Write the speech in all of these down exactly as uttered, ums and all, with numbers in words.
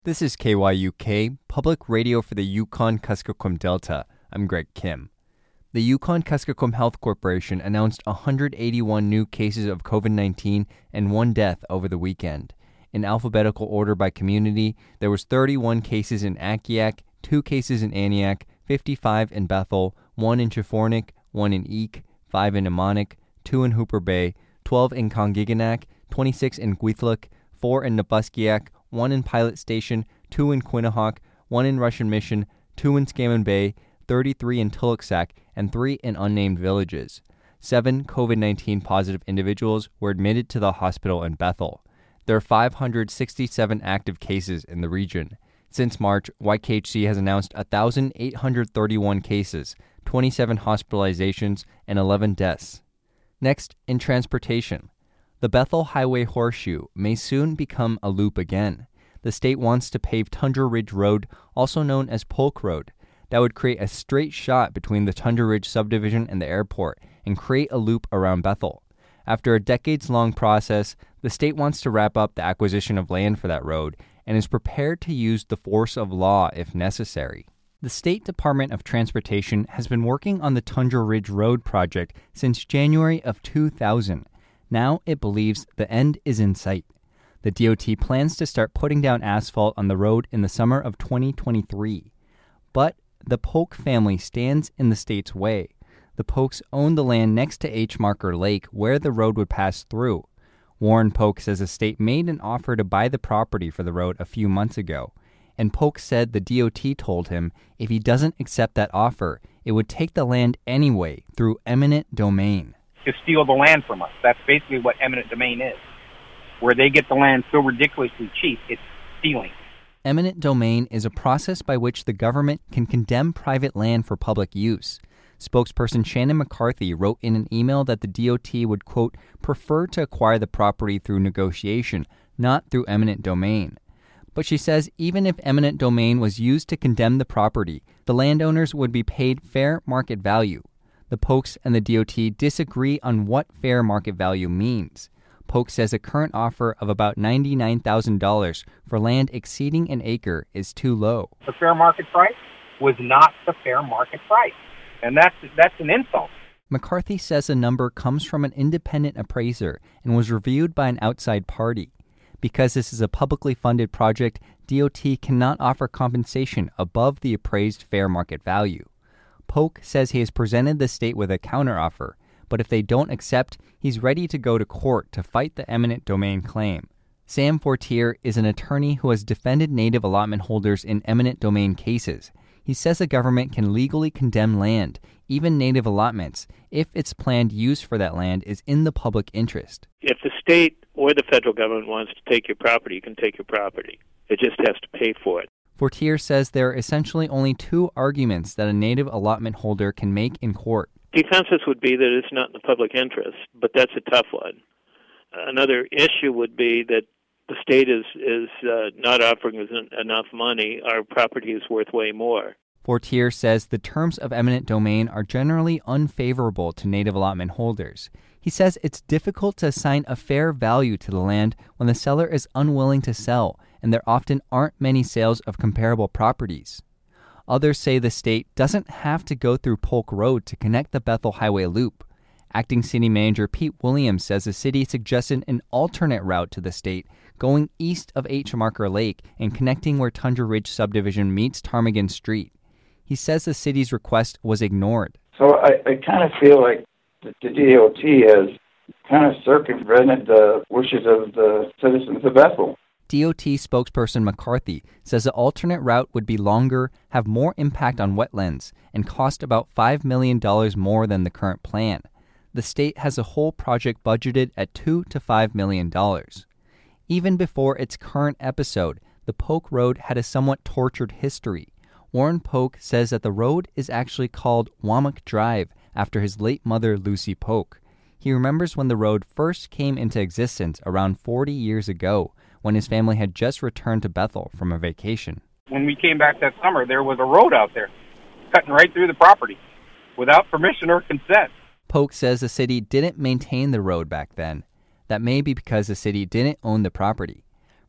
This is K Y U K, public radio for the Yukon-Kuskokwim Delta. I'm Greg Kim. The Yukon-Kuskokwim Health Corporation announced one hundred eighty-one new cases of covid nineteen and one death over the weekend. In alphabetical order by community, there was thirty-one cases in Akiak, two cases in Aniak, fifty-five in Bethel, one in Chifornik, one in Eek, five in Amanik, two in Hooper Bay, twelve in Kongiganac, twenty-six in Gweithluk, four in Nabuskiak, one in Pilot Station, two in Quinnahock, one in Russian Mission, two in Scammon Bay, thirty-three in Tullochsac, and three in unnamed villages. Seven covid nineteen positive individuals were admitted to the hospital in Bethel. There are five hundred sixty-seven active cases in the region. Since March, Y K H C has announced one thousand eight hundred thirty-one cases, twenty-seven hospitalizations, and eleven deaths. Next, in transportation. The Bethel Highway Horseshoe may soon become a loop again. The state wants to pave Tundra Ridge Road, also known as Polk Road. That would create a straight shot between the Tundra Ridge subdivision and the airport and create a loop around Bethel. After a decades-long process, the state wants to wrap up the acquisition of land for that road and is prepared to use the force of law if necessary. The State Department of Transportation has been working on the Tundra Ridge Road project since January of two thousand. Now it believes the end is in sight. The D O T plans to start putting down asphalt on the road in the summer of twenty twenty-three. But the Polk family stands in the state's way. The Polks own the land next to H. Marker Lake where the road would pass through. Warren Polk says the state made an offer to buy the property for the road a few months ago, and Polk said the D O T told him if he doesn't accept that offer, it would take the land anyway through eminent domain. To steal the land from us. That's basically what eminent domain is. Where they get the land so ridiculously cheap, it's stealing. Eminent domain is a process by which the government can condemn private land for public use. Spokesperson Shannon McCarthy wrote in an email that the D O T would, quote, prefer to acquire the property through negotiation, not through eminent domain. But she says even if eminent domain was used to condemn the property, the landowners would be paid fair market value. The Polks and the D O T disagree on what fair market value means. Polk says a current offer of about ninety-nine thousand dollars for land exceeding an acre is too low. The fair market price was not the fair market price, and that's that's an insult. McCarthy says the number comes from an independent appraiser and was reviewed by an outside party. Because this is a publicly funded project, D O T cannot offer compensation above the appraised fair market value. Polk says he has presented the state with a counteroffer, but if they don't accept, he's ready to go to court to fight the eminent domain claim. Sam Fortier is an attorney who has defended native allotment holders in eminent domain cases. He says the government can legally condemn land, even native allotments, if its planned use for that land is in the public interest. If the state or the federal government wants to take your property, you can take your property. It just has to pay for it. Fortier says there are essentially only two arguments that a native allotment holder can make in court. Defenses would be that it's not in the public interest, but that's a tough one. Another issue would be that the state is, is uh, not offering us enough money. Our property is worth way more. Fortier says the terms of eminent domain are generally unfavorable to native allotment holders. He says it's difficult to assign a fair value to the land when the seller is unwilling to sell, and there often aren't many sales of comparable properties. Others say the state doesn't have to go through Polk Road to connect the Bethel Highway Loop. Acting City Manager Pete Williams says the city suggested an alternate route to the state, going east of H. Marker Lake and connecting where Tundra Ridge subdivision meets Ptarmigan Street. He says the city's request was ignored. So I, I kind of feel like the, the D O T has kind of circumvented the wishes of the citizens of Bethel. D O T spokesperson McCarthy says the alternate route would be longer, have more impact on wetlands, and cost about five million dollars more than the current plan. The state has a whole project budgeted at two to five million dollars. Even before its current episode, the Polk Road had a somewhat tortured history. Warren Polk says that the road is actually called Wammock Drive after his late mother, Lucy Polk. He remembers when the road first came into existence around forty years ago, when his family had just returned to Bethel from a vacation. When we came back that summer, there was a road out there, cutting right through the property, without permission or consent. Polk says the city didn't maintain the road back then. That may be because the city didn't own the property.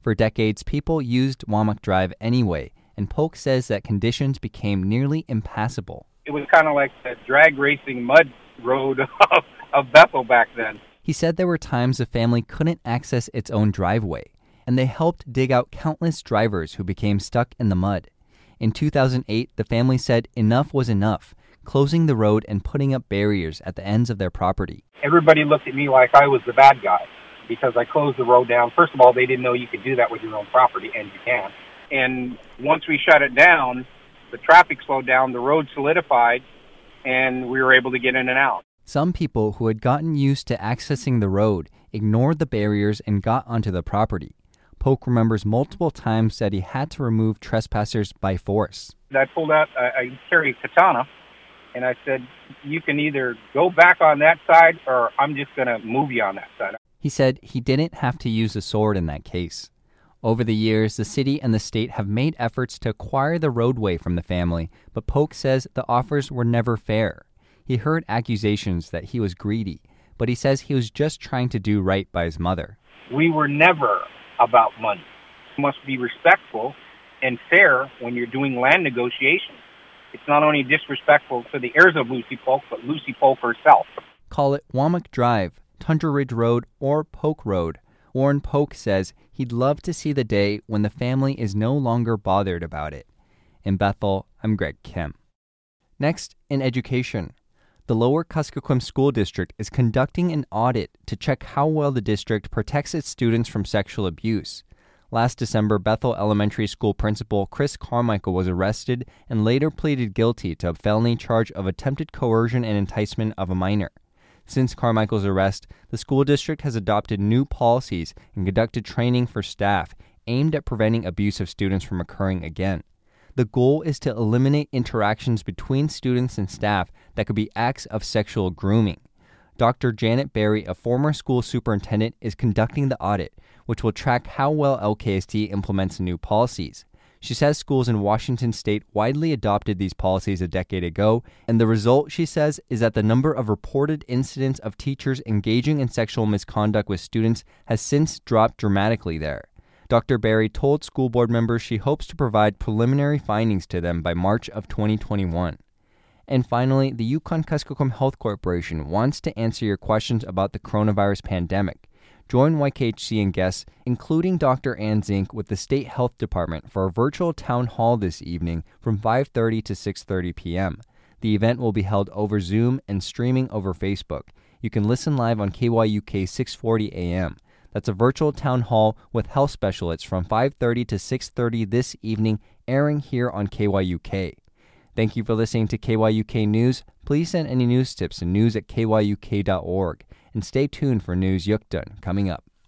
For decades, people used Wamak Drive anyway, and Polk says that conditions became nearly impassable. It was kind of like the drag racing mud road of, of Bethel back then. He said there were times the family couldn't access its own driveway, and they helped dig out countless drivers who became stuck in the mud. In two thousand eight, the family said enough was enough, closing the road and putting up barriers at the ends of their property. Everybody looked at me like I was the bad guy because I closed the road down. First of all, they didn't know you could do that with your own property, and you can. And once we shut it down, the traffic slowed down, the road solidified, and we were able to get in and out. Some people who had gotten used to accessing the road ignored the barriers and got onto the property. Polk remembers multiple times that he had to remove trespassers by force. I pulled out, I, I carried a katana, and I said, you can either go back on that side or I'm just going to move you on that side. He said he didn't have to use a sword in that case. Over the years, the city and the state have made efforts to acquire the roadway from the family, but Polk says the offers were never fair. He heard accusations that he was greedy, but he says he was just trying to do right by his mother. We were never about money. You must be respectful and fair when you're doing land negotiations. It's not only disrespectful to the heirs of Lucy Polk, but Lucy Polk herself. Call it Wamak Drive, Tundra Ridge Road, or Polk Road. Warren Polk says he'd love to see the day when the family is no longer bothered about it. In Bethel, I'm Greg Kim. Next, in education. The Lower Kuskokwim School District is conducting an audit to check how well the district protects its students from sexual abuse. Last December, Bethel Elementary School Principal Chris Carmichael was arrested and later pleaded guilty to a felony charge of attempted coercion and enticement of a minor. Since Carmichael's arrest, the school district has adopted new policies and conducted training for staff aimed at preventing abuse of students from occurring again. The goal is to eliminate interactions between students and staff that could be acts of sexual grooming. Doctor Janet Berry, a former school superintendent, is conducting the audit, which will track how well L K S D implements new policies. She says schools in Washington state widely adopted these policies a decade ago, and the result, she says, is that the number of reported incidents of teachers engaging in sexual misconduct with students has since dropped dramatically there. Doctor Berry told school board members she hopes to provide preliminary findings to them by March of twenty twenty-one. And finally, the Yukon-Kuskokwim Health Corporation wants to answer your questions about the coronavirus pandemic. Join Y K H C and guests, including Doctor Ann Zink with the State Health Department, for a virtual town hall this evening from five thirty to six thirty p.m. The event will be held over Zoom and streaming over Facebook. You can listen live on K Y U K six forty a.m. That's a virtual town hall with health specialists from five thirty to six thirty this evening, airing here on K Y U K. Thank you for listening to K Y U K News. Please send any news tips to news at K Y U K dot org. And stay tuned for News Yukdun coming up.